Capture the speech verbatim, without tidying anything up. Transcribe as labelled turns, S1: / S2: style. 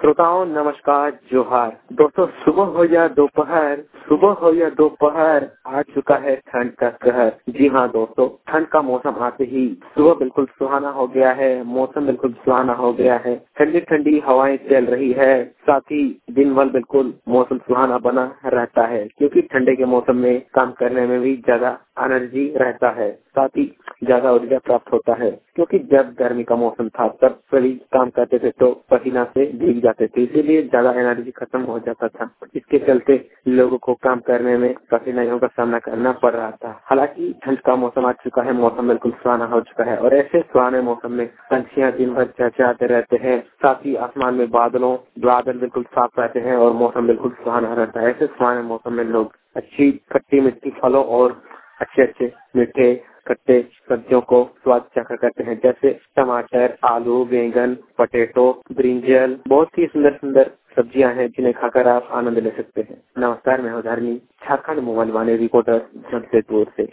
S1: श्रोताओं नमस्कार जोहार। दोस्तों सुबह हो या दोपहर, सुबह हो या दोपहर, आ चुका है ठंड का कहर। जी हाँ दोस्तों, ठंड का मौसम आते ही सुबह बिल्कुल सुहाना हो गया है, मौसम बिल्कुल सुहाना हो गया है, ठंडी ठंडी हवाएं चल रही है, साथ ही दिन भर बिल्कुल मौसम सुहाना बना रहता है, क्योंकि ठंडे के मौसम में काम करने में भी ज्यादा एनर्जी रहता है, साथ ही ज्यादा ऊर्जा प्राप्त होता है। क्योंकि जब गर्मी का मौसम था तब सभी काम करते थे तो पसीना से भीग जाते थे, इसीलिए ज्यादा एनर्जी खत्म हो जाता था। इसके चलते लोगों को काम करने में कठिनाइयों का सामना करना पड़ रहा था। हालांकि ठंड का मौसम आ चुका है, मौसम बिल्कुल सुहाना हो चुका है और ऐसे सुहाने मौसम में पंछियां दिन भर चहचहाते रहते हैं, साथ ही आसमान में बादलों बादल बिल्कुल साफ रहते हैं और मौसम बिल्कुल सुहाना रहता है। ऐसे सुहाने मौसम में लोग अच्छी खट्टी मिट्टी फलों और अच्छे अच्छे मीठे खट्टे सब्जियों को स्वाद चखा करते हैं, जैसे टमाटर, आलू, बैंगन, पटेटो, ब्रिंजल। बहुत ही सुंदर सुंदर सब्जियां हैं जिन्हें खाकर आप आनंद ले सकते हैं। नमस्कार, मैं हूं धर्मी, झारखंड मोबाइल वाले रिपोर्टर जमशेदपुर से।